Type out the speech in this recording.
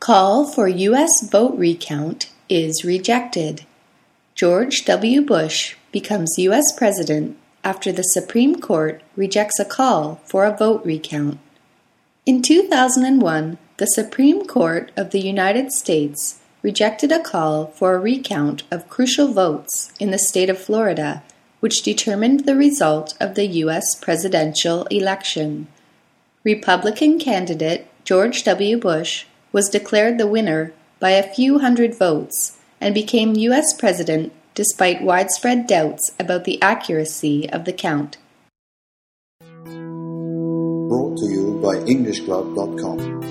Call for U.S. vote recount is rejected. George W. Bush becomes U.S. President after the Supreme Court rejects a call for a vote recount. In 2001, the Supreme Court of the United States rejected a call for a recount of crucial votes in the state of Florida, which determined the result of the U.S. presidential election. Republican candidate George W. Bush was declared the winner by a few hundred votes and became U.S. President despite widespread doubts about the accuracy of the count. Brought to you by EnglishClub.com.